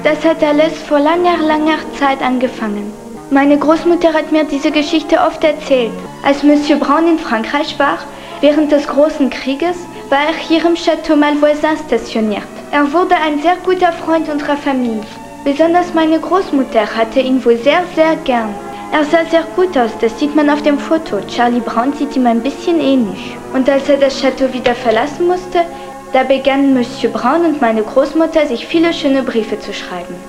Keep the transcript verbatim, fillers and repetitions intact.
Das hat alles vor langer, langer Zeit angefangen. Meine Großmutter hat mir diese Geschichte oft erzählt. Als Monsieur Braun in Frankreich war, während des Großen Krieges, war er hier im Château Malvoisin stationiert. Er wurde ein sehr guter Freund unserer Familie. Besonders meine Großmutter hatte ihn wohl sehr, sehr gern. Er sah sehr gut aus, das sieht man auf dem Foto. Charlie Brown sieht ihm ein bisschen ähnlich. Und als er das Château wieder verlassen musste, da begannen Monsieur Braun und meine Großmutter sich viele schöne Briefe zu schreiben.